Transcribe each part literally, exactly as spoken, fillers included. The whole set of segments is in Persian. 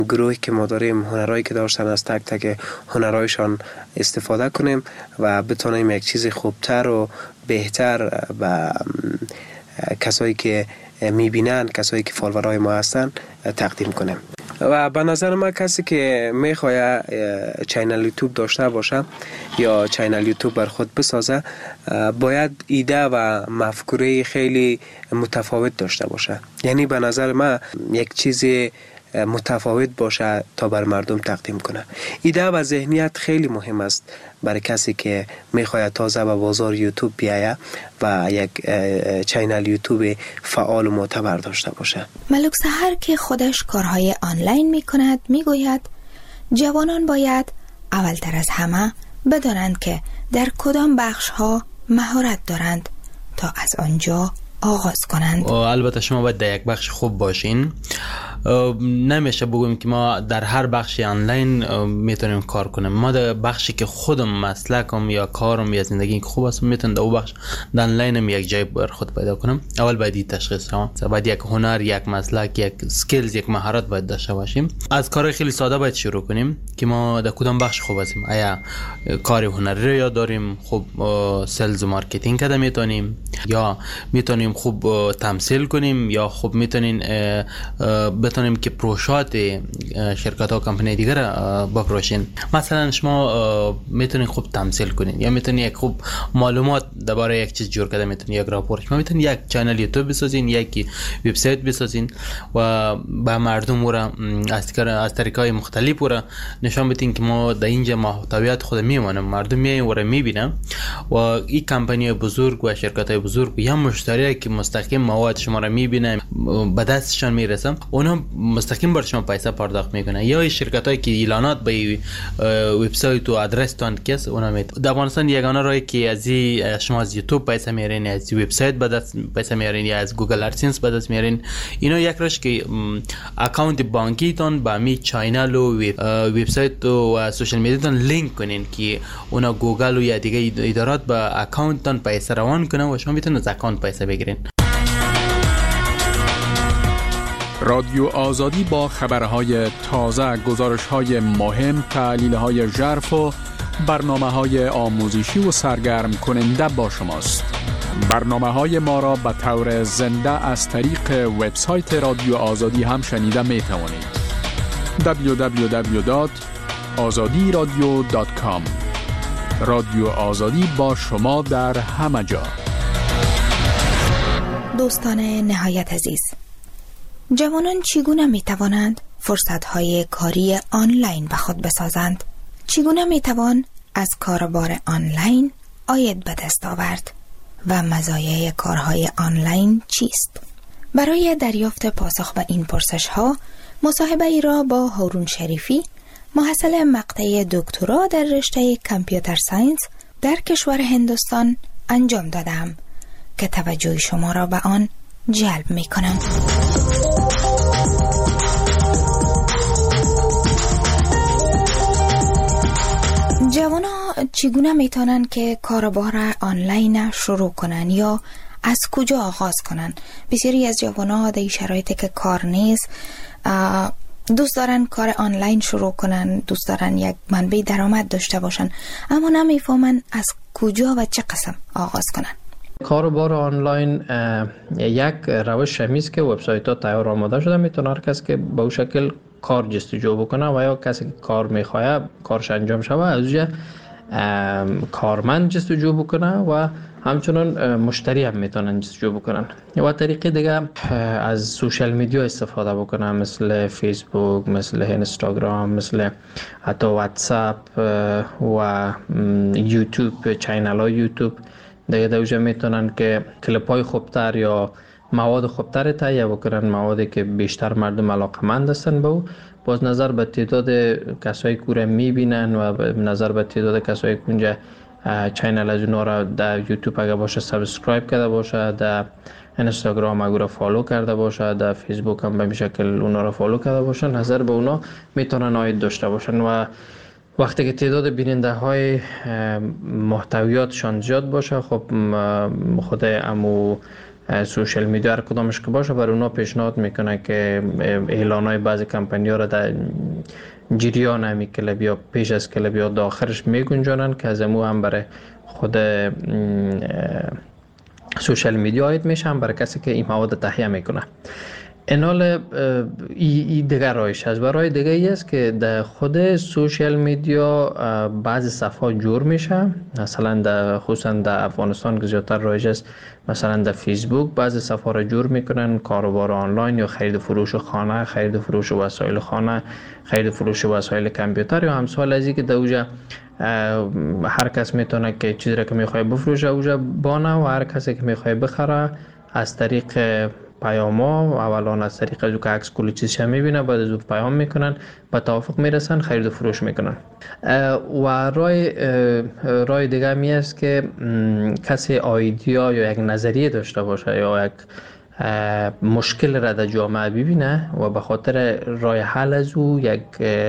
گروهی که ما داریم هنرهایی که داشتن از تک تک هنرهایشان استفاده کنیم و بتونیم یک چیز خوبتر و بهتر و کسایی که میبینن، کسایی که فالوورای ما هستن تقدیم کنیم. و به نظر من کسی که میخواد چینل یوتیوب داشته باشه یا چینل یوتیوب بر خود بسازه باید ایده و مفکوره خیلی متفاوت داشته باشه. یعنی به نظر من یک چیز متفاوت باشه تا بر مردم تقدیم کنه. ایده و ذهنیت خیلی مهم است برای کسی که میخواد تازه به بازار یوتیوب بیایه و یک چینل یوتیوب فعال و معتبر داشته باشه. ملک سحر که خودش کارهای آنلاین میکند میگوید جوانان باید اولتر از همه بدانند که در کدام بخش ها مهارت دارند تا از آنجا آغاز کنند. البته شما باید در یک بخش خوب باشین. نمیشه بگویم که ما در هر بخش آنلاین میتونیم کار کنیم. ما در بخشی که خودم مسلکم یا کارم یا زندگی که خوب است میتونم در اون بخش در آنلاینم یک جای بر خود پیدا کنم. اول باید تشخیص ها باید یک هنر، یک مسلک، یک سکیلز، یک مهارت باید داشته باشیم. از کار خیلی ساده باید شروع کنیم که ما در کدام بخش خوب هستیم. آیا کار هنری رو یاد داریم، خوب سلز و مارکتینگ کده میتونیم، یا میتونیم خوب تمثیل کنیم، یا خوب میتونیم بتونیم که پروژات شرکت ها و کمپانی دیگر بپروشین. مثلا شما میتونین خوب تمثیل کنین یا میتونین یک خوب معلومات درباره یک چیز جور کرده میتونین یک راپورت، شما میتونین یک چنل یوتیوب بسازین، یک وبسایت بسازین و به مردم را از از طریقای مختلف را نشان بدین که ما در اینجا محتویات خود میمونیم، مردم میاین و را میبینن و این کمپانی بزرگ و شرکت های بزرگ یا مشتری که مستقیم مواد شما را میبینن به دستشان میرسه، اونا مستقیم بر شما پیسه پرداخت میکنه. یا شرکتایی که اعلانات به وبسایت و آدرس تان کس اونا میده. در افغانستان یگانه راهی که از شما از یوتیوب پیسه میارین، از وبسایت به دست پیسه میارین یا از گوگل ادسنس به دست میارین، اینا یک راهش که اکانت بانکی تان با می چینل و وبسایت و سوشال میدیا تان لینک کنین که اونا گوگل و یا دیگه ادارات به اکانت تان پیسه روان کنه و شما میتونید از اکانت پیسه بگیرین. رادیو آزادی با خبرهای تازه، گزارش‌های مهم، تحلیل‌های ژرف و برنامه‌های آموزشی و سرگرم کننده با شماست. برنامه‌های ما را به طور زنده از طریق وبسایت رادیو آزادی هم شنیده می‌توانید. دبلیو دبلیو دبلیو دات آزادی رادیو دات کام. رادیو آزادی با شما در همه جا. دوستان نهایت عزیز، جوانان چگونه می توانند فرصت‌های کاری آنلاین به خود بسازند؟ چگونه می توان از کاربار آنلاین عاید به دست آورد و مزایای کارهای آنلاین چیست؟ برای دریافت پاسخ به این پرسش‌ها مصاحبه ای را با هارون شریفی، محصل مقطع دکترا در رشته کامپیوتر ساینس در کشور هندوستان انجام دادم که توجه شما را به آن جلب می کنم. جوانا چگونه میتونن که کاربار آنلاین شروع کنن یا از کجا آغاز کنن؟ بسیاری از جوانا در شرایطی که کار نیست دوست دارن کار آنلاین شروع کنن، دوست دارن یک منبع درآمد داشته باشن، اما نمیفهمن از کجا و چه قسم آغاز کنن. کاروبار آنلاین یک روش همیست که وبسایت‌ها تیار آماده شده، میتونه هر کس که به اون شکل کار جستجو بکنه و یا کسی که کار میخواد کارش انجام شود از اونجا کارمند جستجو بکنه و همچنان مشتری هم میتونن جستجو بکنن. و طریقه دیگه از سوشال میدیا استفاده بکنن، مثل فیسبوک، مثل اینستاگرام، مثل حتی واتساپ و یوتیوب، چینل های یوتیوب. دیگه دوجه میتونن که کلیپ های خوبتر یا مواد خوبتر تهیه بکنن، موادی که بیشتر مردم علاقمند هستن به او. باز نظر به تعداد کسایی که رو میبینن و نظر به تعداد کسایی که اونجا چینل از اونا را در یوتیوب اگه باشه سابسکرایب کرده باشه، در اینستاگرام اگه را فالو کرده باشه، در فیسبوک هم به شکل اونا را فالو کرده باشه، نظر به اونا میتونن عاید داشته باشن. و وقتی که تعداد بیننده های محتویاتشان زیاد باشه، خب خود امو سوشال میدیا هر کدامش که باشه بر اونا پیشنهاد میکنه که اعلانای بعضی کمپانی‌ها را در جریان همی کلب یا پیش از کلب یا داخلش میگنجانن که از امو هم برای خود سوشال میدیا آید میشه، هم برای کسی که این مواد تهیه میکنه. اینال ای, ای دیگر رایش هست. برای دیگه ای است که در خود سوشال میدیا بعضی صفحات جور میشه، مثلا در خصوصا در افغانستان که زیادتر رایج است، مثلا در فیسبوک بعضی صفحات را جور میکنن، کاروبار آنلاین یا خرید فروش خانه، خرید فروش وسایل خانه، خرید فروش وسایل کامپیوتر یا همسال از این که در اوجا هر کس میتونه که چیزی را که میخواد بفروشه اوجا بانه و هر کسی که میخواد بخره از طریق پیاما، اولا از طریق از او که عکس کلی چیزش میبینه، بعد از او پیام میکنن، با توافق میرسن، خرید و فروش میکنن. و رای رای دیگه می است که کسی ایده یا یک نظریه داشته باشه یا یک مشکل را در جامعه ببینه و به خاطر رای حل از او یک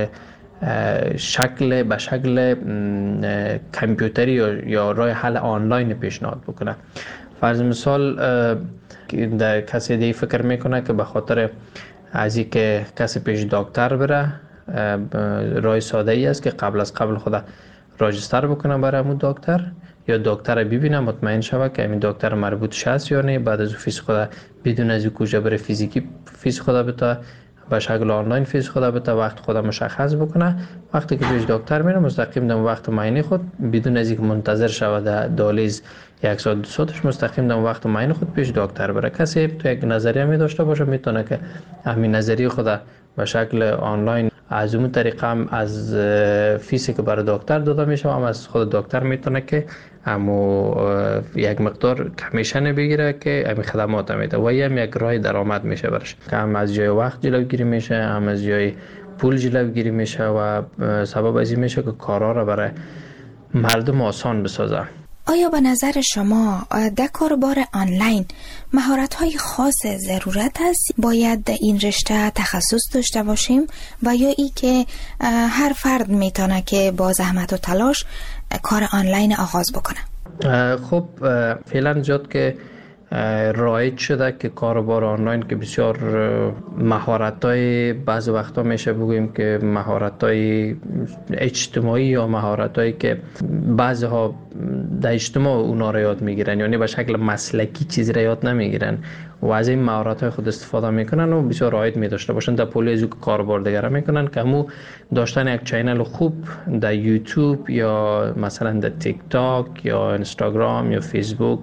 شکل به شکل کامپیوتری یا رای حل آنلاین پیشنهاد بکنه. فرض مثال در کسی دیگه فکر میکنه که به خاطر از این که کسی پیش دکتر بره، رای ساده ای است که قبل از قبل خود راجستر بکنه برای همون دکتر یا دکتر ببینه مطمئن شوه که همین دکتر مربوط هست یا نه، بعد از فیس خود بدون از کجا بره فیزیکی فیس خود بتا به شکل آنلاین فیس خود بتا وقت خود مشخص بکنه. وقتی که پیش دکتر میره مستقیم در وقت معاینه خود بدون از اینکه منتظر شوه در دالیز یک ساعت دو ساعتش مستقیم در وقت معاینه خود پیش دکتر بره. کسی تو یک نظریه می داشته باشه میتونه که همین نظریه خود به شکل آنلاین از اون طریقه هم از فیسی که برای دکتر داده میشه هم از خود دکتر میتونه که همو یک مقدار کمیشن بگیره که همین خدمات میده و هم یک راه درآمد میشه برش، که هم از جای وقت جلوگیری میشه، هم از جای پول جلوگیری میشه و سبب از این میشه که کارا را برای مردم آسان بسازه. آیا به نظر شما در کاربار آنلاین مهارت‌های خاص ضرورت است؟ باید در این رشته تخصص داشته باشیم و یا ای که هر فرد میتونه که با زحمت و تلاش کار آنلاین آغاز بکنه؟ خب فعلا زیاد که رایج شده که کاربار آنلاین که بسیار مهارت‌های بعض وقتا میشه بگوییم که مهارت‌های اجتماعی یا مهارت‌هایی که بعضی‌ها در اجتماع اونا را یاد میگیرن، یعنی به شکل مسلکی چیزی را یاد نمیگیرن و از این مهارت‌های خود استفاده میکنن و بسیار رایج می داشته باشن در پولی از کاربار دیگر میکنن که همو داشتن یک چینل خوب در یوتیوب یا مثلا در تیک تاک یا اینستاگرام یا فیسبوک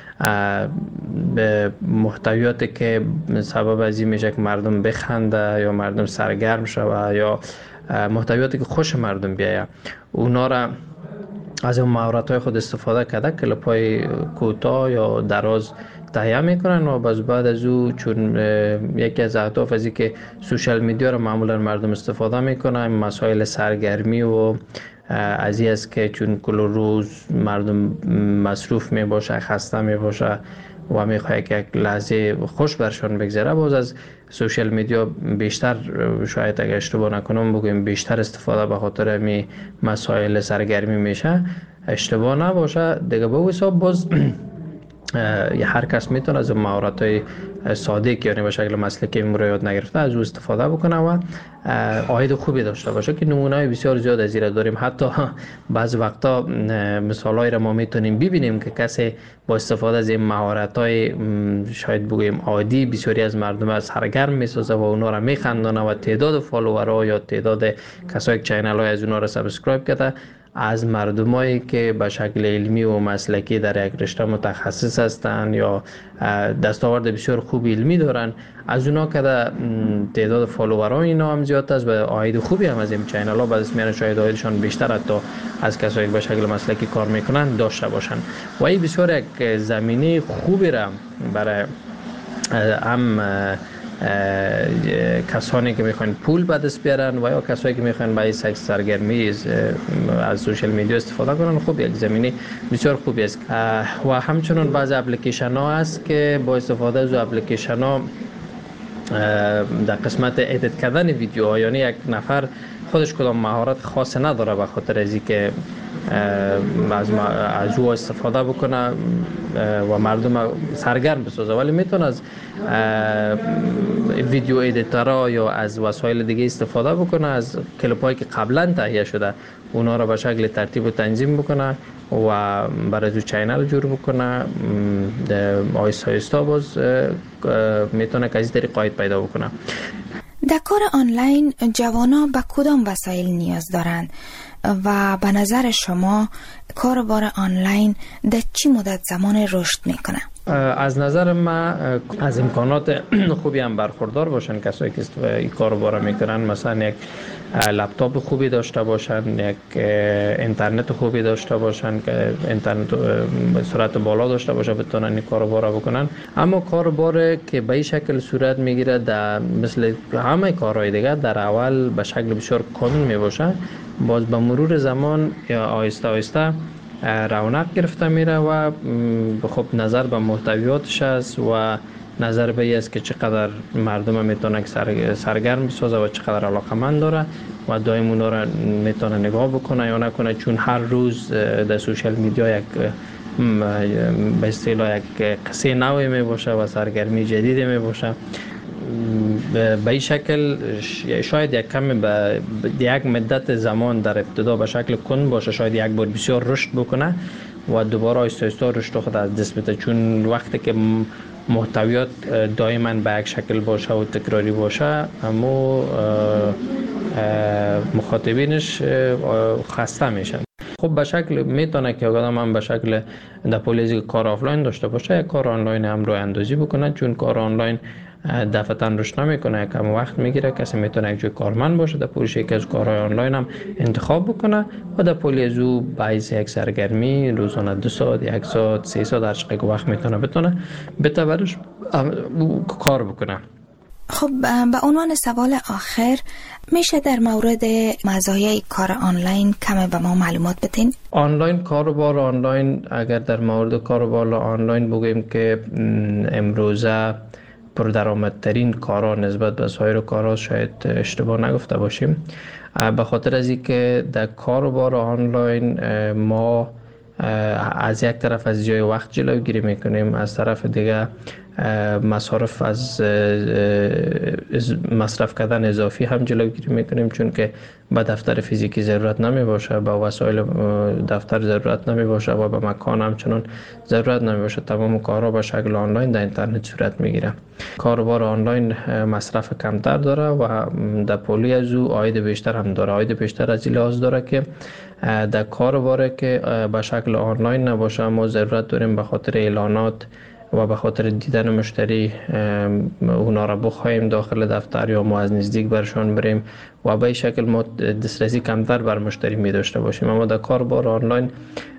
به محتویاتی که سبب از این میشه که مردم بخنده یا مردم سرگرم شوه یا محتویاتی که خوش مردم بیایه، اونا را از اون مهارت‌های خود استفاده کرده کلیپ‌های کوتاه یا دراز تهیه میکنن و باز بعد از او چون یکی از اهداف از این که سوشال میدیا رو معمولا مردم استفاده میکنن مسائل سرگرمی و از این است که چون کل روز مردم مصروف می باشه، خسته می باشه و می خواهد که یک لحظه خوش برشان بگذره، باز از سوشال میدیا بیشتر شاید اگر اشتباه نکنم بگویم بیشتر استفاده به خاطر می مسائل سرگرمی میشه، اشتباه نباشه دیگه. به حساب باز هر کس میتونه از مهارت‌های ساده که یعنی به شکل مسلکی مراد نگرفته از او استفاده بکنه و عاید خوبی داشته باشه که نمونه‌های بسیار زیاد از این داریم. حتی بعض وقتا مثالایی را ما میتونیم ببینیم که کسی با استفاده از این مهارت‌های شاید بگویم عادی بسیاری از مردم از سرگرم میسازه و اونا را میخندانه و تعداد فالوورها یا تعداد کسایی که چینل‌های از اونا را سابسکرایب کرده از مردمایی که به شکل علمی و مسلکی در یک رشته متخصص هستند یا دستاورد بسیار خوب علمی دارن، از اونا که تعداد فالوورها اینا هم زیاد است و عاید خوبی هم از این چینل ها بعد از میان شاید عایدشان بیشتر حتی از کسایی که به شکل مسلکی کار میکنن داشته باشن و این بسیار یک زمینه خوبی را برای هم کسانی که میخوان پول به دست بیارن و یا کسایی که میخوان برای سکس سرگرمی از سوشال میدیا استفاده کنن، خب یک زمینه بسیار خوبی است. و همچنین بعضی اپلیکیشن ها هست که با استفاده از اپلیکیشن ها در قسمت ادیت کردن ویدیوها، یعنی یک نفر خودش کدام مهارت خاص نداره به خاطر از اینکه از از او استفاده بکنه و مردم سرگرم بسازه، ولی میتونه از ویدیو ادیتورها یا از وسایل دیگه استفاده بکنه، از کلیپایی که قبلا تهیه شده اونا را به شکل ترتیب و تنظیم بکنه و برای جو چینل جور بکنه. آیستا آیستا باز میتونه که از طریق قاید پیدا بکنه. در کار آنلاین جوانا به کدام وسایل نیاز دارند و به نظر شما کاربار آنلاین در چی مدت زمان رشد میکنه؟ از نظر من از امکانات خوبی هم برخوردار باشن کسایی که این کارو میکنن، مثلا یک لپتاپ خوبی داشته باشن، یک اینترنت خوبی داشته باشن که اینترنت سرعت بالا داشته باشه بتونن این کارو بکنن. اما کاربار که به این شکل صورت میگیره در مثل همه کارهای دیگه در اول به شکل بسیار کند میباشه، باز به مرور زمان یا آهسته آهسته رونق گرفته میره و خب نظر به محتویاتش است و نظر به این است که چقدر مردم میتونه سر سرگرم بسازه و چقدر علاقمند داره و دائم اونا را میتونه نگاه بکنه یا نکنه، چون هر روز در سوشال میدیا یک به اصطلاح یک قصه نوی می باشه و سرگرمی جدیدی می باشه. به این شکل شاید یک کمی به یک مدت زمان در ابتدا به شکل کند باشه، شاید یک بار بسیار رشد بکنه و دوباره آهسته آهسته رشد خود از دست بده، چون وقتی که محتویات دائما به یک شکل باشه و تکراری باشه اما مخاطبینش خسته میشن. خب به شکل میتونه که آدم هم به شکل در پولیزی کار آفلاین داشته باشه، یک کار آنلاین هم رو اندازی بکنه، چون کار آنلاین دفعتاً رشد نمیکنه، کم وقت میگیره. کسی میتونه یک جای کارمند باشه در پولیش یکی از کارهای آنلاین هم انتخاب بکنه و در پولیز او باعث یک سرگرمی روزانه دو ساعت، یک ساعت، سه ساعت هر چقدر وقت میتونه بتونه بتورش کار بکنه. خب به عنوان سوال آخر میشه در مورد مزایای کار آنلاین کم به ما معلومات بدین؟ آنلاین کاروبار آنلاین، اگر در مورد کاروبار آنلاین بگویم که امروزه پردرآمدترین کارا نسبت به سایر کارا شاید اشتباه نگفته باشیم، به خاطر از اینکه در کاروبار آنلاین ما از یک طرف از جای وقت جلوگیری میکنیم، از طرف دیگه مصارف از مصرف کردن اضافی هم جلوگیری میکنیم، چون که به دفتر فیزیکی ضرورت نمی باشه، به وسایل دفتر ضرورت نمی باشه و به مکان همچنان ضرورت نمی باشه. تمام کارها به شکل آنلاین در اینترنت صورت میگیره. کاروبار آنلاین مصرف کمتر داره و در پولی از او عاید بیشتر هم داره. عاید بیشتر از این لحاظ داره که در کاروبار که به شکل آنلاین نباشه ما ضرورت داریم به خاطر اعلانات و به خاطر دیدن مشتری اونا را بخوایم داخل دفتر یا ما از نزدیک برشان بریم و به این شکل ما دسترسی کمتر بر مشتری می داشته باشیم. اما در کاربار آنلاین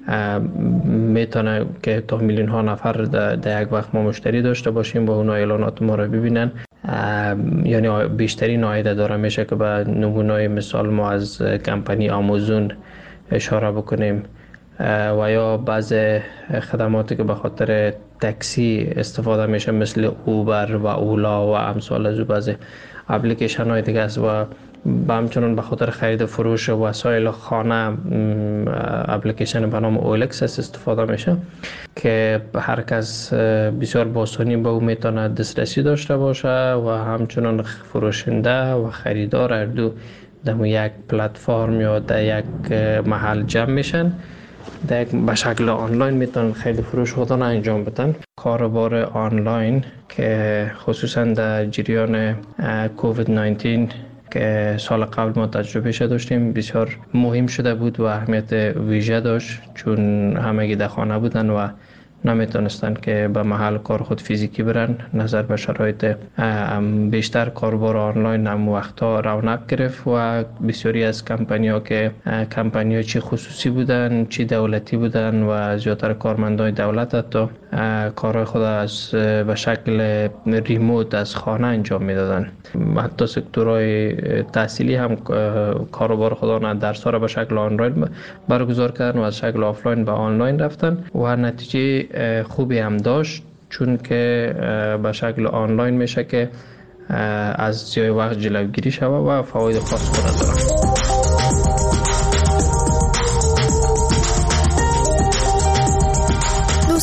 میتونه که تا میلیون ها نفر در یک وقت ما مشتری داشته باشیم و اونا اعلانات ما را ببینن، یعنی بیشترین عاید داره. میشه که به نمونه مثال ما از کمپانی آمازون اشاره بکنیم و یا بعض خدماتی که به خاطر تاکسی استفاده میشه مثل اوبر و اولا و امثال از بعض اپلیکیشن های دیگه است و با همچنان به خاطر خرید فروش وسایل خانه اپلیکیشن به نام اولکس استفاده میشه که هر کس بسیار با آسانی به او میتونه دسترسی داشته باشه و همچنان فروشنده و خریدار هر دو در یک پلتفرم یا در یک محل جمع میشن، در به شکل آنلاین میتونن خیلی فروش خودن انجام بدن. کاروبار آنلاین که خصوصا در جریان کووید نوزده که سال قبل ما تجربه شده داشتیم بسیار مهم شده بود و اهمیت ویژه داشت، چون همگی در خانه بودن و نمیتونستن که به محل کار خود فیزیکی برن. نظر به شرایط بیشتر کاربار آنلاین هم وقتا رونق گرفت و بسیاری از کمپانی ها که کمپانی ها چی خصوصی بودن چی دولتی بودن و زیادتر کارمندان دولت حتی کارهای خود از به شکل ریموت از خانه انجام میدادن. حتی سکتورهای تحصیلی هم کاروبار خودان درس ها را به شکل آنلاین برگزار کردن و از شکل آفلاین به آنلاین رفتن و نتیجه خوبی هم داشت، چون که به شکل آنلاین میشه که از جای وقت جلوگیری شود و فواید خاص خود داره.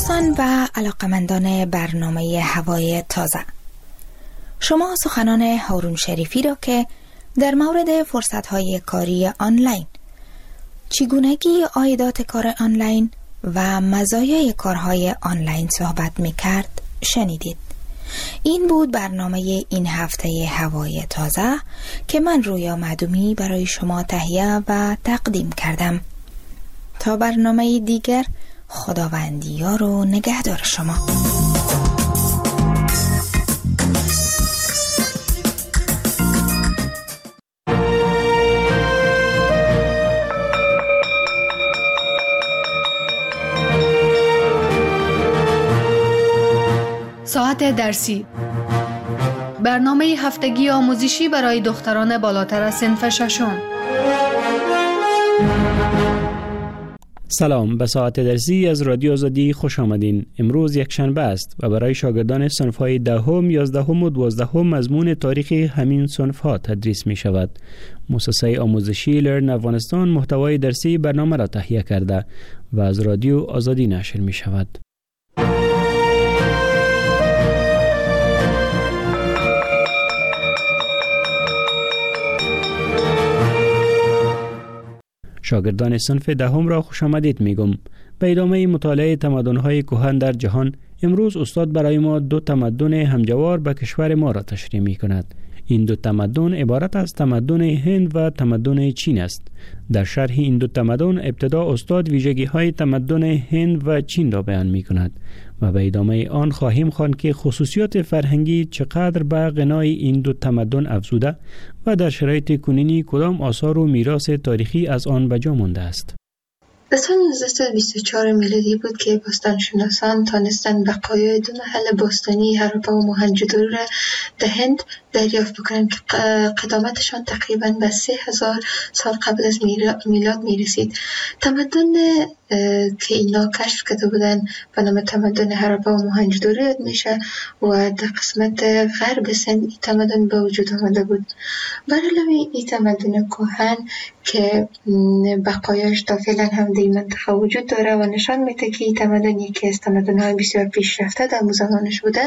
دوستان و علاقمندان برنامه هوای تازه، شما سخنان هارون شریفی را که در مورد فرصت‌های کاری آنلاین، چگونگی عایدات کار آنلاین و مزایای کارهای آنلاین صحبت می‌کرد شنیدید. این بود برنامه این هفته هوای تازه که من رویا معدومی برای شما تهیه و تقدیم کردم. تا برنامه دیگر، خداوندی یار و نگهدار شما. ساعت درسی، برنامه هفتگی آموزشی برای دختران بالاتر از صنف ششم. سلام، به ساعت درسی از رادیو آزادی خوش آمدین. امروز یک شنبه است و برای شاگردان صنف‌های دهم، یازدهم و دوازدهم مضمون تاریخ همین صنف‌ها تدریس می شود. مؤسسه آموزشی لرن افغانستان محتوای درسی برنامه را تهیه کرده و از رادیو آزادی نشر می شود. شاگردان صنف دهم را خوش آمدید میگم. به ادامه مطالعه تمدن‌های کهن در جهان، امروز استاد برای ما دو تمدن همجوار به کشور ما را تشریح می‌کند. این دو تمدن عبارت از تمدن هند و تمدن چین است. در شرح این دو تمدن ابتدا استاد ویژگی‌های تمدن هند و چین را بیان می‌کند و به ادامه آن خواهیم خواند که خصوصیات فرهنگی چقدر به غنای این دو تمدن افزوده و در شرایط کنونی کدام آثار و میراث تاریخی از آن به جا مانده است. در سال نوزده صد و بیست و چهار میلادی بود که باستانشناسان تانستند بقایای دو محل باستانی هراپا و موهنجودارو را در هند دریافت بکنند که قدامتشان تقریباً به سه هزار سال قبل از میلاد میرسید. تمدن که اینا کشف کرده بودن به نام تمدن هراپا و موهنجودارو یاد میشه و در قسمت غرب سند این تمدن به وجود آمده بود. بر علاوه این تمدن کهن که بقایاش تا فعلا هم در این منطقه وجود داره و نشان میده که این تمدن یکی از تمدن‌های بسیار پیشرفته در زمانش بوده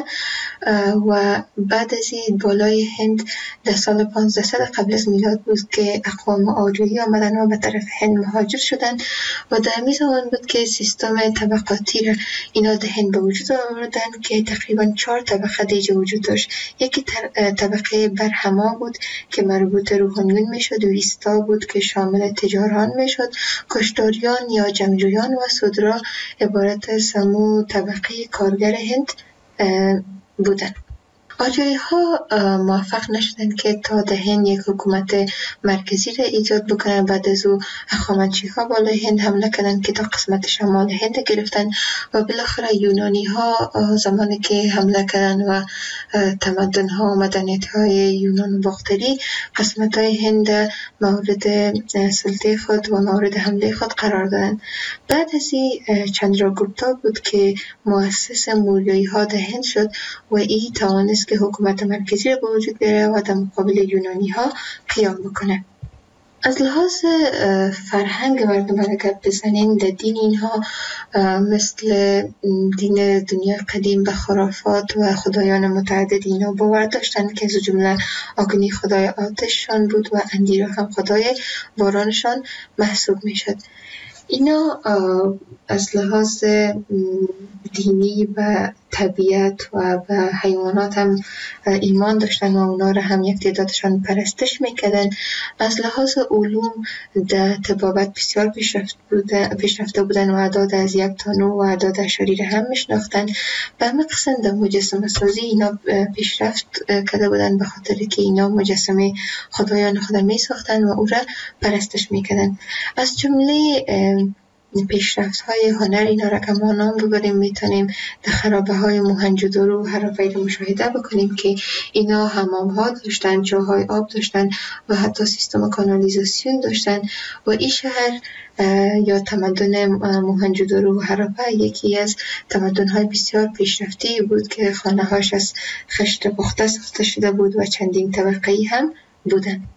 و بعد از این بالای هند در سال پانزده صد قبل از میلاد بود که اقوام آریایی آمدن و به طرف هند مهاجر شدن و در همین زمان بود که سیستم طبقاتی را اینا در هند به وجود آوردن که تقریبا چهار طبقه دیگه وجود داشت. یکی طبقه برهما بود که مربوط روحانیون میشد، ویستا بود که شامل تجاران میشد، کشتاریان یا جنگجویان و سودرا عبارت از سمو طبقه کارگر هند بودند. آریایی ها موفق نشدند که تا در هند یک حکومت مرکزی را ایجاد بکنند. بعد از او هخامنشی ها بالای هند حمله کردند که تا قسمت شمال هند گرفتند و بالاخره یونانی ها زمانی که حمله کردند و تمدن ها و مدنیت های یونان و باختری قسمت های هند مورد سلطه خود و مورد حمله خود قرار دادند. بعد از این چندراگوپتا بود که مؤسس موریایی ها در هند شد و این توانست که حکومت مرکزی را به وجود بیاره و در مقابل یونانی ها قیام بکنه. از لحاظ فرهنگ مردم اگر بزنین در دین اینها مثل دین دنیا قدیم به خرافات و خدایان متعدد اینا باور داشتن که از جمله آگنی خدای آتششان بود و اندیرا هم خدای بارانشان محسوب می شد. اینا از لحاظ دینی و طبیعت و به حیوانات هم ایمان داشتن و اونا را هم یک تعدادشان پرستش میکردن. از لحاظ علوم در طبابت بسیار پیشرفت بودن پیشرفته بودن و اعداد از یک تا نه و اعداد اشاری هم میشناختن. به همه قسم در مجسمه سازی اینا پیشرفت کرده بودن به خاطر که اینا مجسمه خدایان خود میساختن و او را پرستش میکردن. از جمله پیشرفت های هنر اینا را که ما نام ببریم میتونیم در خرابه های موهنجودارو و هراپا را مشاهده بکنیم که اینا حمام ها داشتن، جاهای آب داشتن و حتی سیستم کانالیزاسیون داشتن و این شهر یا تمدن موهنجودارو و هراپا یکی از تمدن های بسیار پیشرفته بود که خانه هاش از خشت پخته ساخته شده بود و چندین طبقه‌ای هم بودن.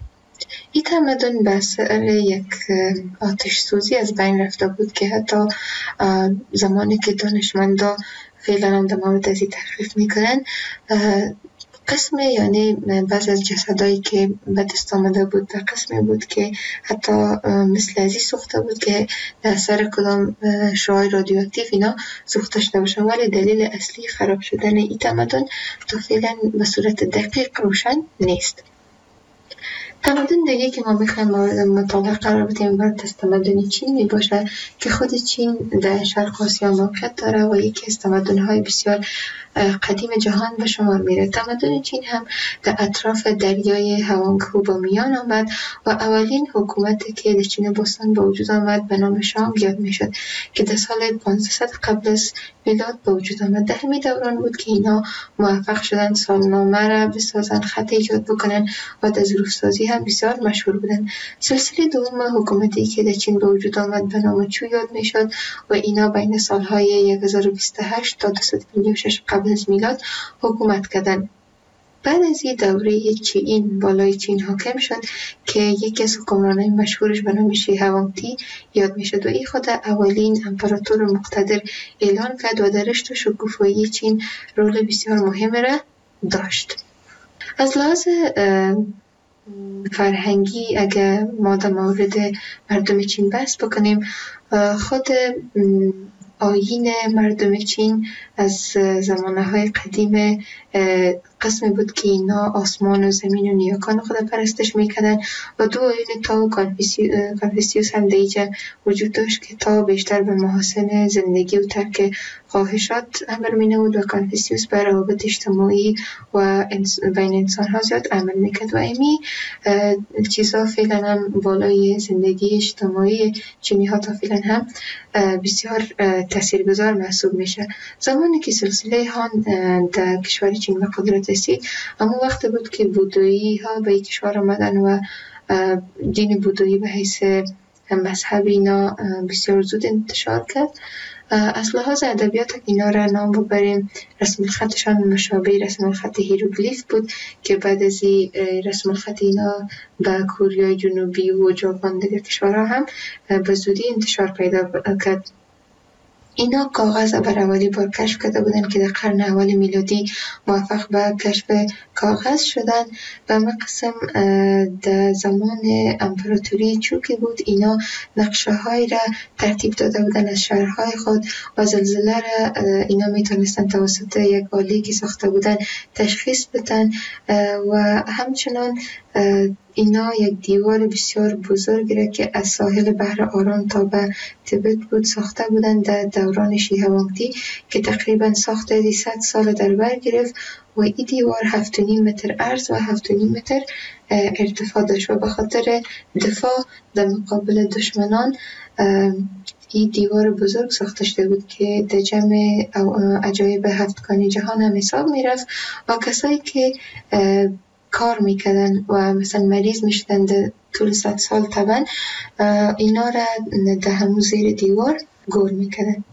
این تمدن به اثر یک آتش سوزی از بین رفته بود که حتی زمانی که دانشمندا فعلا هم در مورد ازی تحقیق میکنن، قسم یعنی بعض از جسدایی که به دست آمده بود در قسمی بود که حتی مثل ازی سوخته بود که در اثر کدام شعاع رادیواکتیو اینا سوخته شده باشه، ولی دلیل اصلی خراب شدن این تمدن تا فعلا به صورت دقیق روشن نیست. تمدن دیگه که ما میخوایم مورد مطالعه قرار بدیم برای تمدن چین می باشه که خود چین در شرق آسیا موقعیت داره و یکی از تمدن‌های بسیار قدیم جهان به شمار میره. تمدن چین هم در اطراف دریای هوانگهو به میان آمد و اولین حکومتی که در چین باستان به وجود آمد به نام شانگ یاد میشد که در سال پانصد قبل از میلاد به وجود آمد. در همین دوران بود که اینا موفق شدن سالنامه را بسازن، خط ایجاد بکنن و در ظروف‌سازی هم بسیار مشهور بودن. سلسله دوم حکومتی که در چین به وجود آمد به نام چو یاد میشد و اینا بین سالهای هزار و بیست و هشت تا دویست و پنجاه و شش قبل از میلاد حکومت کردند. بعد از این دوره چین بالای چین حاکم شد که یکی از حکمرانای مشهورش به نام شی هوانگتی یاد میشد و این خود اولین امپراتور مقتدر اعلان کرد و در رشد و شکوفایی چین رول بسیار مهم را داشت. از لحاظ فرهنگی اگر ما در مورد مردم چین بحث بکنیم، خود آیین مردم چین از زمانهای قدیم قسمی بود که اینا آسمان و زمین و نیاکان خود پرستش میکردن و دو آیین تا و کانفوسیوس هم دیجا وجود داشت که تا بیشتر به محاسن زندگی و ترک خواهشات امر مینود و کانفوسیوس بر روابط اجتماعی و بین انسان ها زیاد عمل میکرد و امی چیزا فعلا هم بالای زندگی اجتماعی چینی ها تا فعلا هم بسیار تاثیرگذار محسوب میشه. زمانی که سلسله هان در کشور چین به قدرت رسید، اما وقت بود که بودایی ها به کشور آمدن و دین بودایی به حیث مذهب اینا بسیار زود انتشار کرد. از لحاظ ادبیات اینا را نام ببریم، رسم الخطشان مشابه رسم الخط هیروگلیف بود که بعد از رسم الخط اینا به کره جنوبی و ژاپن دیگر کشورها هم به زودی انتشار پیدا کرد. اینا کاغذ بر اولی بار کشف کرده بودن که در قرن اول میلادی موفق به کشف کاغذ شدن. به مقسم در زمان امپراتوری چو که بود اینا نقشه های را ترتیب داده بودن از شهرهای خود و زلزله را اینا میتونستن توسط یک آله که ساخته بودن تشخیص بدن و همچنان اینا یک دیوار بسیار بزرگی را که از ساحل بحر آرام تا به تبت بود ساخته بودن در دوران شی هوانگتی که تقریبا ساخت صد سال در بر گرفت و این دیوار هفت و نیم متر عرض و هفت و نیم متر ارتفاع داشت و به خاطر دفاع در مقابل دشمنان این دیوار بزرگ ساخته شده بود که در جمع عجایب هفتگانی جهان هم حساب می رفت و کسایی که کار میکردن و مثلا مریض میشدن در طول صد سال طبعا اینا را در همون زیر دیوار گور میکردن.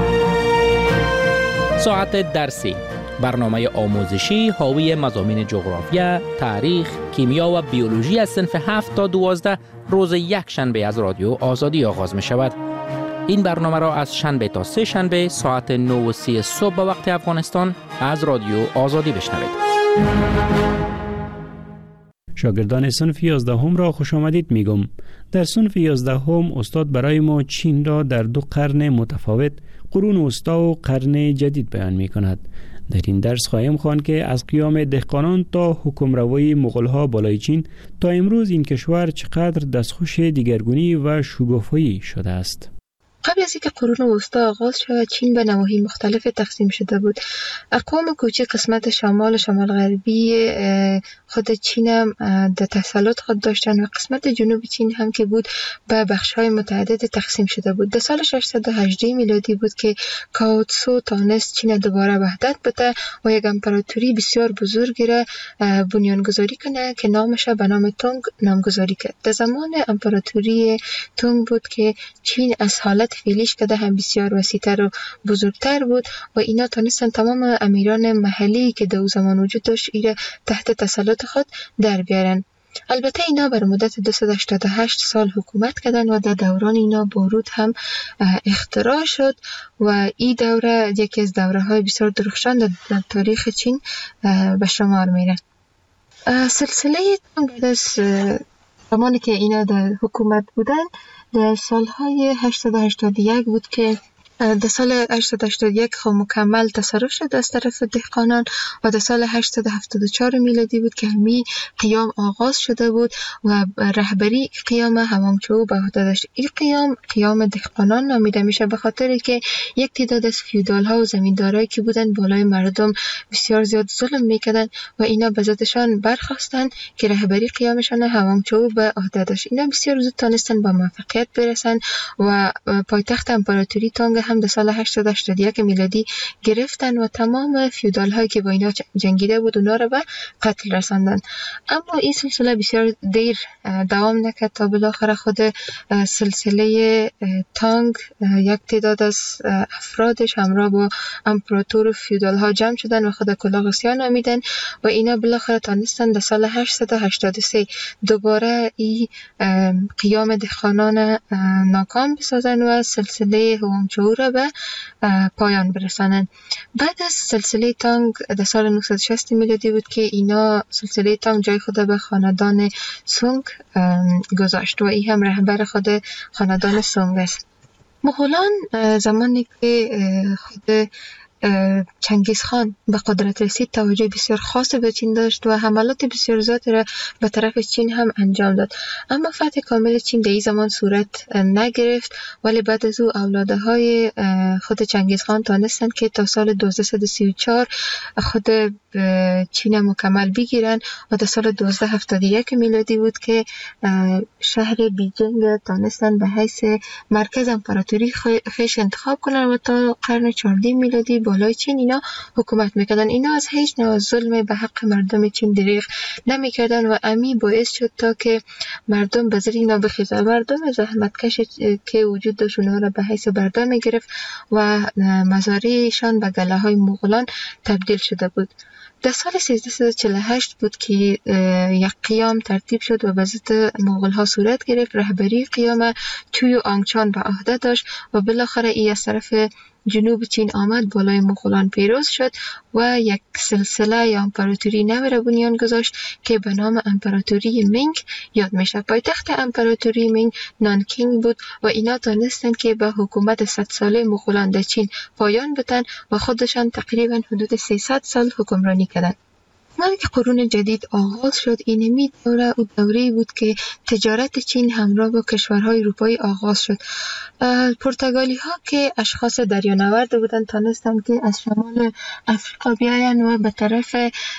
ساعت درسی، برنامه آموزشی حاوی مضامین جغرافیا، تاریخ، کیمیا و بیولوژی از صنف هفت تا دوازده روز یک شنبه از رادیو آزادی آغاز می شود. این برنامه را از شنبه تا سه شنبه ساعت نه و سی صبح به وقت افغانستان از رادیو آزادی بشنوید. شاگردان صنف یازدهم را خوش آمدید میگم. در صنف یازدهم استاد برای ما چین را در دو قرن متفاوت، قرون وسطی و قرن جدید بیان می کند. در این درس خواهیم خواند که از قیام دهقانان تا حکمروی مغول‌ها بالای چین تا امروز این کشور چقدر دستخوش دیگرگونی و شگافایی شده است. قبل از اینکه قرون وسطی آغاز شود چین به نواحی مختلف تقسیم شده بود. اقوام کوچک قسمت شمال و شمال غربی خود چین هم در تسلط خود داشتن و قسمت جنوب چین هم که بود به بخش‌های متعدد تقسیم شده بود. در سال ششصد و هجده میلادی بود که کاو تسو تانست چین دوباره وحدت بده و یک امپراتوری بسیار بزرگی را بنیانگذاری کنه که نامش به نام تونگ نامگذاری کرد. در زمان امپراتوری تونگ بود که چین از حالت فعلیش که هم بسیار وسیع‌تر و بزرگتر بود و اینا تونستن تمام امیران محلی که در زمان وجود داشت ایره تحت تسلط خود در بیارن. البته اینا بر مدت دویست و هشتاد و هشت سال حکومت کردن و در دوران اینا بارود هم اختراع شد و این دوره یکی از دوره های بسیار درخشان در تاریخ چین به شمار میره. سلسله تانگ بعد از زمانی که اینا در حکومت بودن در سالهای هشتصد و هشتاد و یک بود که در سال هشتصد و هشتاد و یک خب مکمل تصرف شد از طرف دهقانان و در سال هشتصد و هفتاد و چهار میلادی بود که همی قیام آغاز شده بود و رهبری قیام هوانگچو به عهده داشت. این قیام قیام دهقانان نامیده میشه به خاطر که یک تعداد از فیودال ها و زمیندارایی که بودن بالای مردم بسیار زیاد ظلم میکردن و اینا به ذاتشان برخواستن که رهبری قیامشان هوانگچو به عهده داشت. اینا بسیار زود تانستن با موفقیت برسن و پایتخت امپراتوری تانگ هم در سال هشتصد و هشتاد و یک میلادی گرفتن و تمام فیودال هایی که با اینا جنگیده بود اونا رو به قتل رساندن. اما این سلسله بسیار دیر دوام نکرد تا بالاخره خود سلسله تانگ یک تعداد از افرادش همراه با امپراتور فیودال ها جمع شدن و خود کلاغسیا نامیدن و اینا بالاخره تانستن در سال هشتصد و هشتاد و سه دوباره این قیام دهقانان ناکام بسازن و سلسله هوانگچو را به پایان برسانند. بعد از سلسله تانگ در سال نهصد و شصت میلادی بود که اینا سلسله تانگ جای خود به خاندان سونگ گذاشت و این هم رهبر خود خاندان سونگ است. مغولان زمانی که خود چنگیز خان به قدرت رسید توجه بسیار خاص به چین داشت و حملات بسیار زیادی را به طرف چین هم انجام داد. اما فتح کامل چین در این زمان صورت نگرفت، ولی بعد از او اولاده های خود چنگیز خان تانستند که تا سال دویست و سی و چهار خود چین مکمل بگیرن و در سال دویست و هفتاد و یک میلادی بود که شهر بیجینگ تانستند به حیث مرکز امپراتوری خیش انتخاب کنن و تا قرن چهاردهم میلادی بالای چین اینا حکومت میکردن. اینا از هیچ نوع ظلم به حق مردم چین دریغ نمیکردن و امی باعث شد تا که مردم به زیر اینا بخیزن. مردم زحمتکش که وجود داشت اونها را به حیث برده میگرفت و مزارعشان به گله های مغولان تبدیل شده بود. در سال سیزده و چهل و هشت بود که یک قیام ترتیب شد و به ضد مغول ها صورت گرفت. رهبری قیام چوی و آنگچان به عهده داشت و بالاخره ای از طرف جنوب چین آمد، بالای مغولان پیروز شد و یک سلسله یا امپراتوری نو را بنیان گذاشت که به نام امپراتوری مینگ یاد میشه. پایتخت امپراتوری مینگ نانکینگ بود و اینا تانستند که به حکومت صد ساله مغولان در چین پایان بدن و خودشان تقریبا حدود سیصد سال حکمرانی کردند. زمانی که قرون جدید آغاز شد، اینمی دوره او دوره‌ای بود که تجارت چین همراه با کشورهای اروپایی آغاز شد. پرتغالی ها که اشخاص دریانورد بودند تانستند که از شمال افریقا بیاین و به طرف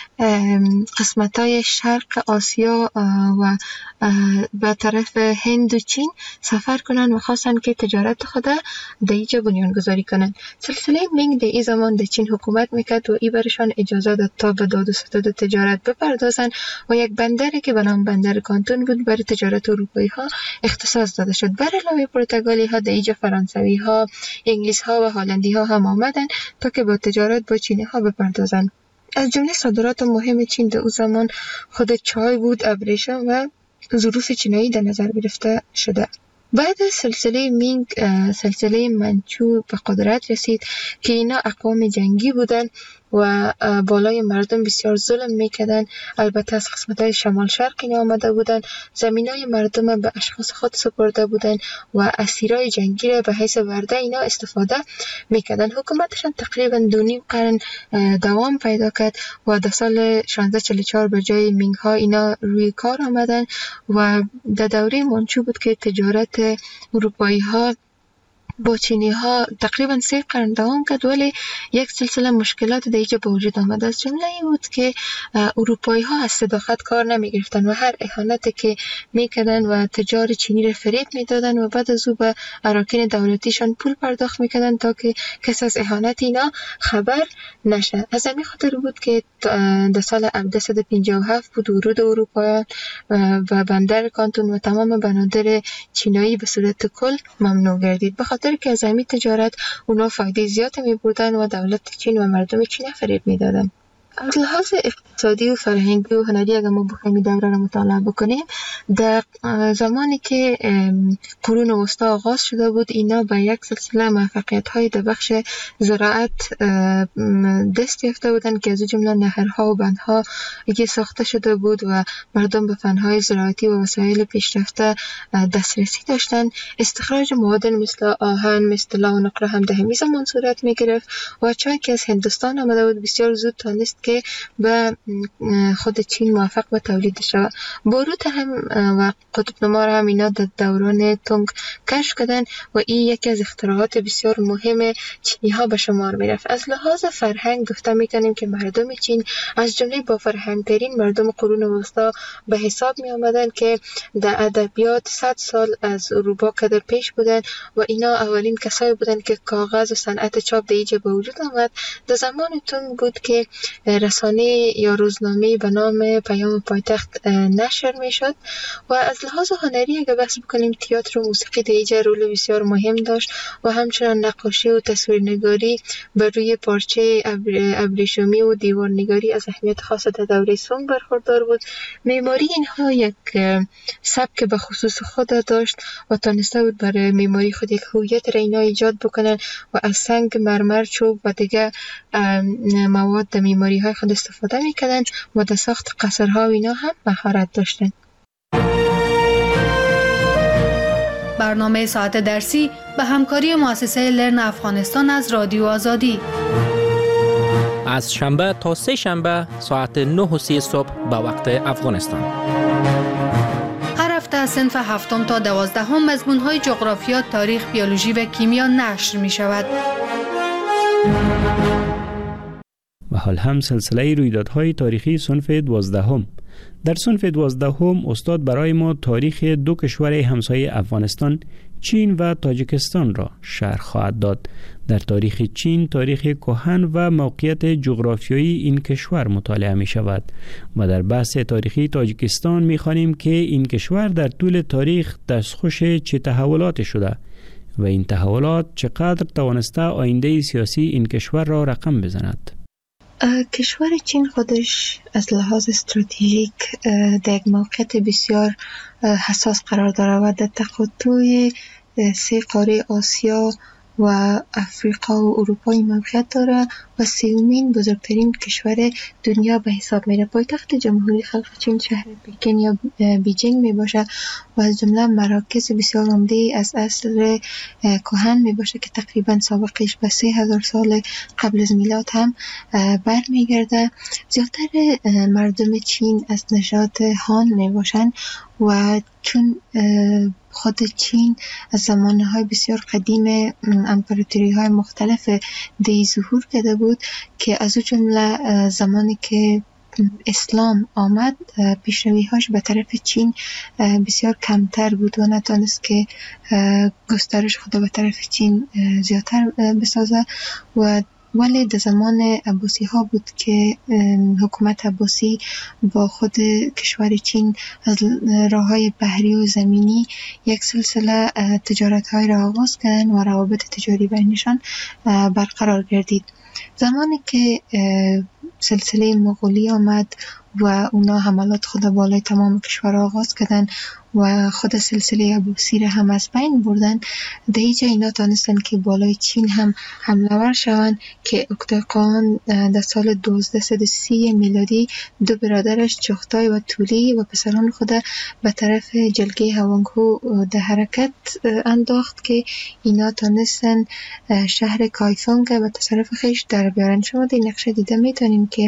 قسمت‌های شرق آسیا و به طرف هند و چین سفر کنند و خواستند که تجارت خود در اینجا بنیان گذاری کنند. سلسله مینگ در این زمان در چین حکومت میکرد و ای برشان اجازه داد تا به داد و ستد تجارت بپردازند و یک بندری که به نام بندر کانتون بود برای تجارت اروپایی ها اختصاص داده شد. بر علاوه پرتغالی ها در اینجا فرانسوی ها، انگلیس ها و هلندی ها هم آمدند تا که با تجارت با چینی ها بپردازند. از جمله صادرات مهم چین در او زمان خود چای بود، ابریشم و ظروف چینایی در نظر گرفته شده. بعد از سلسله مینگ سلسله منچو به قدرت رسید که اینا اقوام جنگی بودند و بالای مردم بسیار ظلم میکردن. البته از قسمت‌های شمال شرق اینا آمده بودن، زمینای مردم به اشخاص خود سپرده بودن و اسیرای جنگی را به حیث برده اینا استفاده میکردن. حکومتشان تقریبا دو نیم قرن دوام پیدا کرد و در سال شانزده چهل و چهار به جای مینگ ها اینا روی کار آمدن و در دوره منچو بود که تجارت اروپایی ها با چینی ها تقریبا سه قرن دوام کرد، ولی یک سلسله مشکلات در اینجا به وجود آمد. از جمله این بود که اروپایی ها از صداقت کار نمی گرفتن و هر اهانتی که میکردن و تجار چینی را فریب میدادن و بعد از او به اراکین دولتیشان پول پرداخت میکردن تا که کس از اهانت اینا خبر نشه. از همین خاطر بود که در سال هزار و صد و پنجاه و هفت بود ورود اروپاییان و بندر کانتون و تمام بنادر چینایی به صورت کل ممنوع گردید، به خاطر که از همین تجارت اونا فایده زیاد می بردن و دولت چین و مردم چین فریب می دادن. از لحاظ اقتصادی و فرهنگی و هنری اگر ما بخوایم دوره را مطالعه بکنیم، در زمانی که قرون وسطا آغاز شده بود، اینا به یک سلسله موفقیت های در بخش زراعت دست یافته بودند که از جمله نهرها و بندها که ساخته شده بود و مردم به فنهای زراعتی و وسایل پیشرفته دسترسی داشتند. استخراج مواد مثل آهن، مثل لا و نقره هم در همین زمان صورت می گرفت و چای که از هندوستان آمده بود بسیار زود تانست که به خود چین موفق به تولید شود. باروت هم و قطب نما هم اینا در دوران تونگ کشف کردن و این یکی از اختراعات بسیار مهم چینی ها به شمار می رفت. از لحاظ فرهنگ گفته می کنیم که مردم چین از جمله با فرهنگ ترین مردم قرون وسطا به حساب می آمدن که در ادبیات صد سال از اروپا کدر پیش بودن و اینا اولین کسایی بودن که کاغذ و صنعت چاپ در اینجا به وجود آمد. در زمان تونگ بود که رسانه یا روزنامه به نام پیام پایتخت نشر می شد و از لحاظ هنری اگر بحث بکنیم تئاتر و موسیقی در اینجا رول بسیار مهم داشت و همچنان نقاشی و تصویرنگاری بر روی پارچه ابریشمی و دیوارنگاری از اهمیت خاص در دوره سونگ برخوردار بود. معماری اینها یک سبک به خصوص خود داشت و تانسته بود برای معماری خود یک هویت را اینا ایجاد بکنن و از سنگ، مرمر، چوب و دیگه مواد در معماری های خود استفاده میکردن و در ساخت قصرها و اینا هم مهارت داشتن. برنامه ساعت درسی به همکاری مؤسسه لرن افغانستان از رادیو آزادی از شنبه تا سه شنبه ساعت نه و سی صبح به وقت افغانستان. هر هفته از صنف هفتم تا دوازدهم مضمون‌های جغرافیا، تاریخ، بیولوژی و کیمیا نشر می شود. و حال هم سلسله رویدادهای تاریخی صنف دوازدهم. در صنف دوازدهم استاد برای ما تاریخ دو کشور همسایه افغانستان، چین و تاجیکستان را شرح خواهد داد. در تاریخ چین تاریخ کهن و موقعیت جغرافیایی این کشور مطالعه می شود و در بحث تاریخی تاجیکستان می خوانیم که این کشور در طول تاریخ دستخوش چه تحولات شده و این تحولات چقدر توانسته آینده سیاسی این کشور را رقم بزند. کشور چین خودش از لحاظ استراتژیک در یک موقعیت بسیار حساس قرار دارد و در تقاطع سه قاره آسیا و افریقا و اروپا موقعیت داره و سومین بزرگترین کشور دنیا به حساب میره. پایتخت جمهوری خلق چین شهر پکن یا بیجینگ می باشه و از جمله مراکز بسیار عمده از اصل کهن می باشه که تقریبا سابقش به سه هزار سال قبل از میلاد هم برمیگرده. زیادتر مردم چین از نژاد هان می باشن و چون خود چین از زمانهای بسیار قدیم امپراتوری های مختلف دی ظهور کرده بود که از اون جمله زمانی که اسلام آمد پیشروی هاش به طرف چین بسیار کمتر بود و نتونست که گسترش خود به طرف چین زیادتر بسازه و ولی در زمان عباسی ها بود که حکومت عباسی با خود کشور چین از راه های بحری و زمینی یک سلسله تجارت های را آغاز کردن و روابط تجاری بینشان برقرار گردید. زمانی که سلسله مغولی آمد و اونا حملات خود بالای تمام کشور آغاز کردن و خود سلسله عباسی را هم از بین بردن، در اینجا اینا تانستن که بالای چین هم حمله ور شوند که اکتاقان در سال دوازده و سی میلادی دو برادرش چغتای و تولی و پسران خود به طرف جلگه هوانگهو در حرکت انداخت که اینا تانستن شهر کایفونگ به تصرف خیش در بیارن. شما در نقشه دیده میتونیم که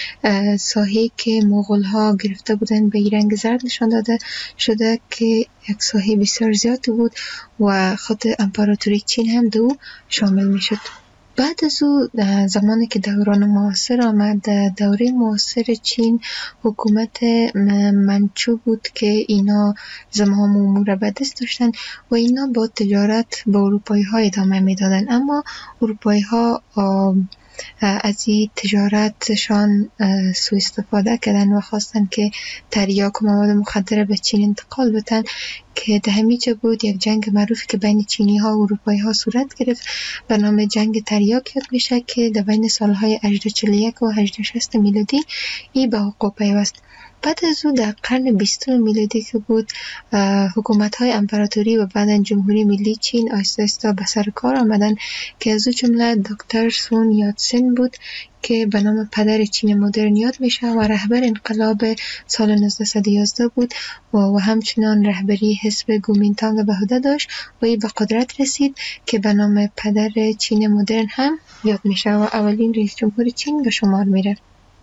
ساحه که مغول ها گرفته بودن به رنگ زرد نشان داده شده که یک ساحه بسیار زیاد بود و خود امپراتوری چین هم دو شامل می شد. بعد از او زمانی که دوران معاصر آمد، دوره معاصر چین حکومت منچو بود که اینا زمام امور به دست داشتن و اینا با تجارت با اروپایی ها ادامه می دادن، اما اروپایی ها از این تجارتشان سوء استفاده کردن و خواستن که تریاک و مواد مخدر به چین انتقال بدن که در همیجا بود یک جنگ معروفی که بین چینی ها و اروپایی ها صورت گرفت به نام جنگ تریاک یاد میشه که در بین سالهای هجده چهل و یک و هجده شصت میلادی ای به وقوع پیوست. بعد از او در قرن بیستم میلادی که بود حکومت های امپراتوری و بعداً جمهوری ملی چین آهسته آهسته به سر کار آمدن که از او جمله دکتر سون یاتسن بود که به نام پدر چین مدرن یاد میشه و رهبر انقلاب سال نوزده یازده بود و, و همچنان رهبری حزب کومینتانگ به عهده داشت و ای به قدرت رسید که به نام پدر چین مدرن هم یاد میشه و اولین رئیس جمهور چین به شمار میره.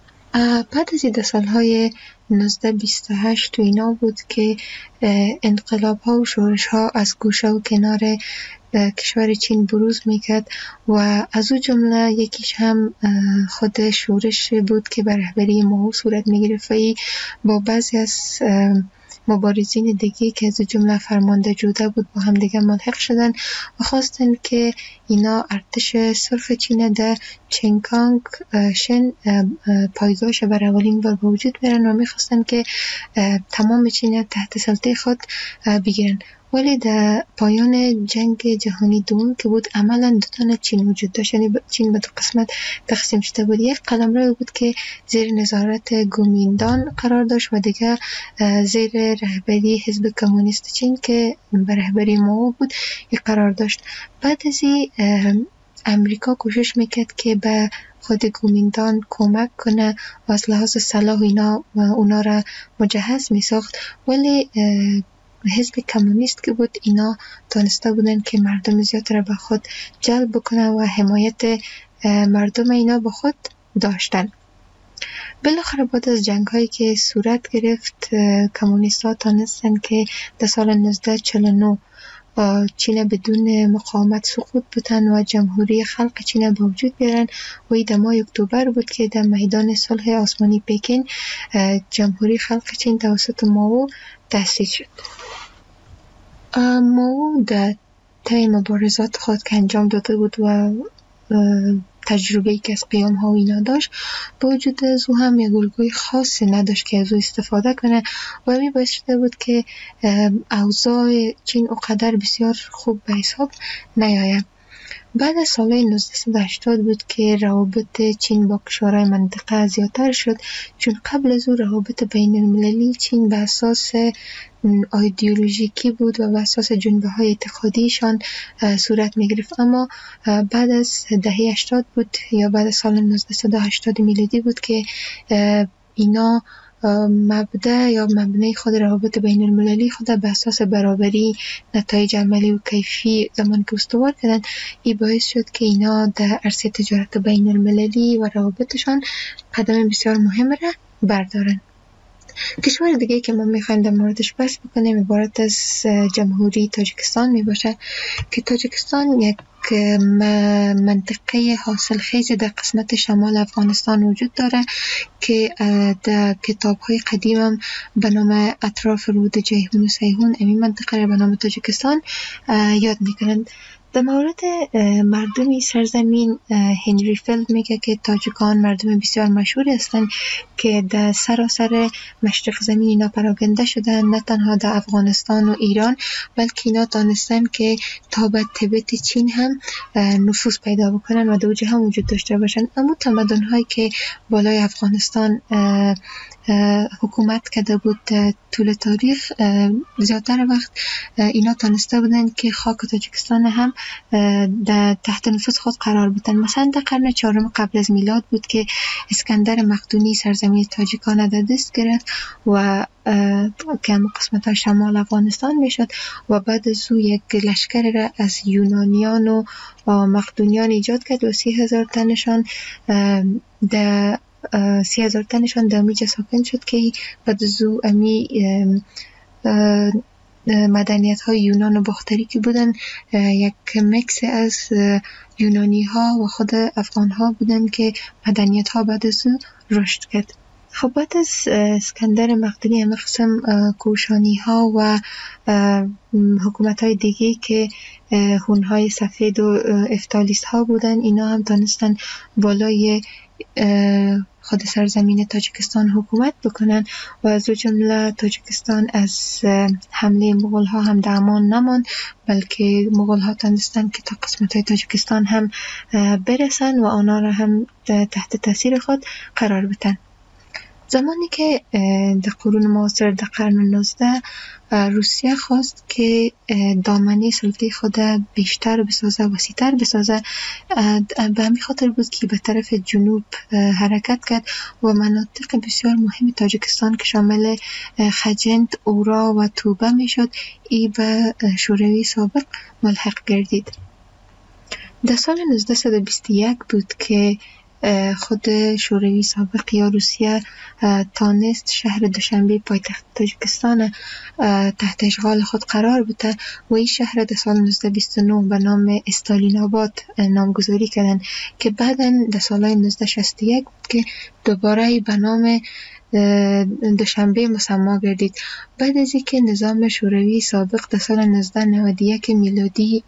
بعد از این سالهای نوزده بیست و هشت تو اینا بود که انقلاب ها و شورش ها از گوشه و کنار کشور چین بروز میکرد و از او جمله یکیش هم خود شورش بود که بر رهبری ماو صورت میگرفت و با بعضی از مبارزین دیگه که از جمله فرمانده جوده بود با هم دیگه ملحق شدن و خواستن که اینا ارتش سرخ چین در چنگکانگ شن پایگاهش بر اولین بار به وجود بیارن و میخواستن که تمام چین تحت سلطه خود بگیرن. ولی در پایان جنگ جهانی دوم که بود عملا دو تا چین وجود داشت، یعنی چین به دو قسمت تقسیم شده بود. یک قلمرو بود که زیر نظارت کومینتان قرار داشت و دیگه زیر رهبری حزب کمونیست چین که به رهبری ماو بود یک قرار داشت. بعد از این امریکا کوشش میکرد که به خود کومینتان کمک کنه و از لحاظ سلاح اینا و اونا را مجهز میساخت، ولی حزب کمونیست که بود اینا تانسته بودن که مردم زیاد را به خود جلب بکنن و حمایت مردم اینا به خود داشتن. بالاخره بعد از جنگ هایی که صورت گرفت کمونیست ها تانستن که در سال نوزده چهل و نه چین بدون مقاومت سقوط بودن و جمهوری خلق چین به وجود بیارن و این در ماه اکتبر بود که در میدان صلح آسمانی پکین جمهوری خلق چین توسط ماو تأسیس شد. ماو در طی مبارزات خود که انجام داده بود و تجربه‌ای که از قیام ها و اینا داشت، با وجود از او هم یک الگوی خاصی نداشت که از او استفاده کنه و این باعث شده بود که اوضاع چین اونقدر بسیار خوب به حساب نیاید. بعد از سال نوزده هشتاد بود که روابط چین با کشورهای منطقه زیادتر شد، چون قبل از او روابط بین المللی چین به اساس ایدئولوژیکی بود و به اساس جنبه های اعتقادیشان صورت می گرفت. اما بعد از دهه هشتاد بود یا بعد از سال نوزده هشتاد میلادی بود که اینا مبدأ یا مبنای خود روابط بین المللی خود به اساس برابری نتایج عملی و کیفی زمان که استوار کردن. این باعث شد که اینا در عرصه تجارت بین المللی و روابطشان قدم بسیار مهم را بردارن. کشور دیگه که ما میخوایم در موردش بحث بکنیم عبارت از جمهوری تاجیکستان میباشه که تاجیکستان یک منطقه حاصل خیز در قسمت شمال افغانستان وجود داره که در کتاب های قدیم هم به نام اطراف رود جیهون و سیهون امی منطقه را به نام تاجیکستان یاد میکنند. در مورد مردمی سرزمین هنری فیلد میگه که تاجیکان مردم بسیار مشهوری هستند که در سراسر مشرق زمین اینا پراکنده شدن، نه تنها در افغانستان و ایران بلکه اینا دانستن که تا به تبت چین هم نفوذ پیدا بکنن و دوجه هم وجود داشته باشن. اما تمدن هایی که بالای افغانستان حکومت کرده بود طول تاریخ زیادتر وقت اینا تانسته بودن که خاک تاجیکستان هم در تحت نفوذ خود قرار بدن. مثلا در قرن چهارم قبل از میلاد بود که اسکندر مقدونی سرزمین تاجیکان در دست گرفت و که هم قسمت های شمال افغانستان میشد و بعد از او یک لشکر را از یونانیان و مقدونیان ایجاد کرد و سی هزار تنشان در سی هزار تنشان در امیجا ساکن شد که بعد از او امی مدنیت های یونان و باختری که بودن یک مکس از یونانی ها و خود افغان ها بودن که مدنیت ها بعد از او رشد کرد. خب بعد از اسکندر مقدونی همه قسم کوشانی ها و حکومت های دیگه که هون های سفید و افتالیست ها بودن، اینا هم تانستن بالای خود سرزمین تاجیکستان حکومت بکنن و از او جمله تاجیکستان از حمله مغول ها هم در امان نماند، بلکه مغول ها تانستن که تا قسمت های تاجیکستان هم برسن و آنها را هم تحت تاثیر خود قرار بدن. زمانی که در قرون معاصر در قرن نوزده روسیه خواست که دامنه سلطه خود بیشتر بسازه، وسیع‌تر بسازه، به همین خاطر بود که به طرف جنوب حرکت کرد و مناطق بسیار مهم تاجیکستان که شامل خجند، اورا و توبه می شد ای به شوروی سابق ملحق گردید. در سال نوزده بیست و یک بود که خود شوروی سابق یا روسیه تانست شهر دوشنبه پایتخت تاجیکستان تحت اشغال خود قرار بده و این شهر در سال نوزده بیست و نه به نام استالین آباد نامگذاری کردن که بعداً در سال نوزده شصت و یک بود که دوباره به نام دوشنبه مسما گردید. بعد از اینکه نظام شوروی سابق در سال نوزده نود و یک میلادی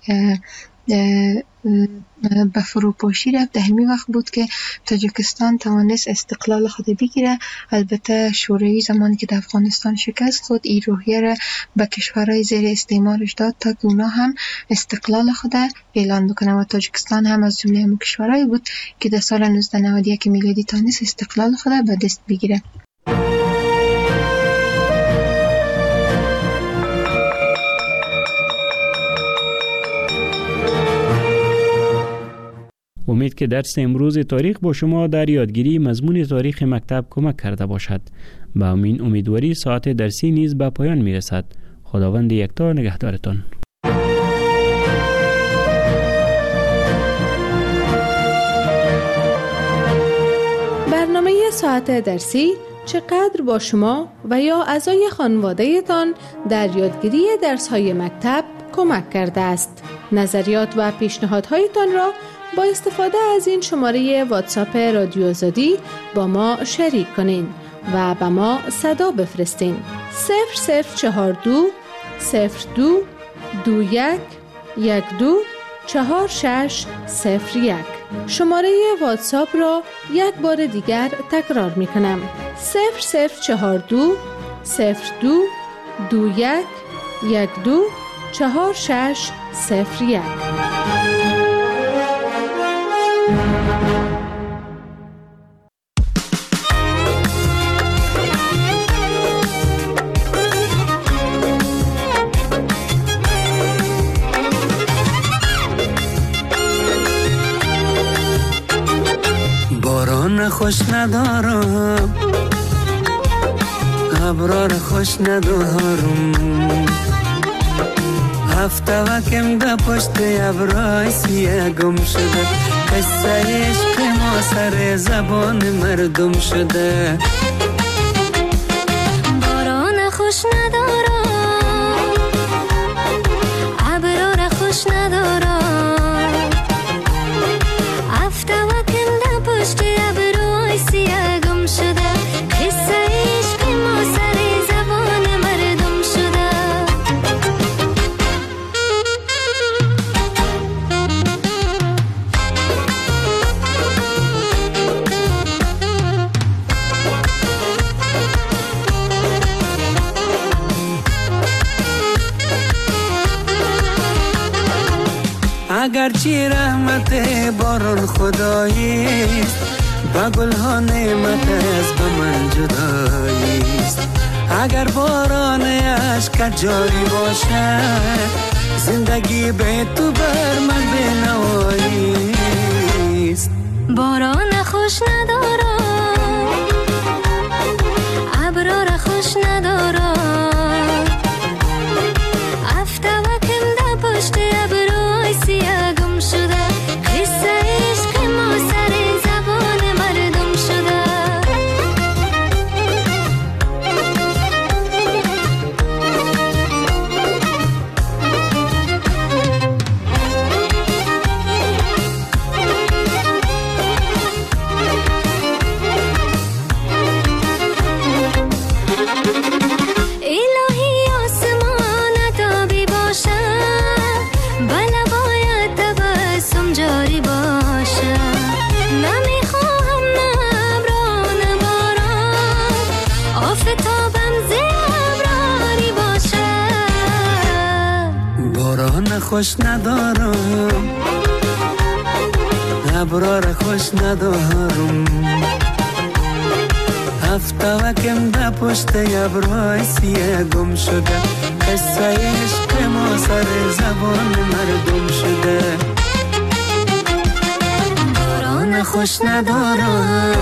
به فروپاشی رفت، در همین وقت بود که تاجیکستان توانست استقلال خود بگیره. البته شوروی زمانی که در افغانستان شکست خود این روحیه را به کشورهای زیر استعمارش داد تا که اونا هم استقلال خود اعلان بکنن و تاجیکستان هم از جمله همون کشورهایی بود که در سال نوزده نود و یک میلادی توانست استقلال خود به دست بگیره. امید که درس امروز تاریخ با شما در یادگیری مضمون تاریخ مکتب کمک کرده باشد. با امین امیدواری ساعت درسی نیز به پایان می رسد. خداوند یکتا نگهدارتان. برنامه ساعت درسی چقدر با شما و یا اعضای خانواده تان در یادگیری درس‌های مکتب کمک کرده است؟ نظریات و پیشنهادهایتان را با استفاده از این شماره واتساپ رادیو آزادی با ما شریک کنین و به ما صدا بفرستین. صفر صفر چهار دو صفر دو دو یک یک دو چهار شش صفر یک. شماره واتساپ را یک بار دیگر تکرار می کنم. صفر صفر چهار دو صفر دو دو یک یک دو چهار شش صفر یک. باران خوش ندارم، ابرار خوش ندارم، هفته وکم ده پشت ابرای سیه گم شده، قصه عشق ما سر زبان مردم شده. باران خوش ندارم، ابرار خوش ندارم، هفته وکم ده پشت ابرای سیه گم شده، قصه عشق ما سر زبان مردم شده. اگرچه رحمت باران خداییست، با گل ها نعمت از به من جداییست. اگر باران عشق جاری باشد، زندگی به تو بر من بنواییست. باران خوش ندارم، ابرار خوش ندارم، هفته وکم ده پشت ابرای سیه گم شده، قصه عشق ما سر زبان مردم شده. باران خوش ندارم، ابرار خوش ندارم. هفته وکم در پشت ابرهای سیه گم شده، قصه عشق ما سر زبان مردم شده. باران خوش ندارم،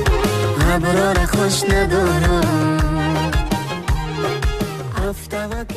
ابرار خوش ندارم.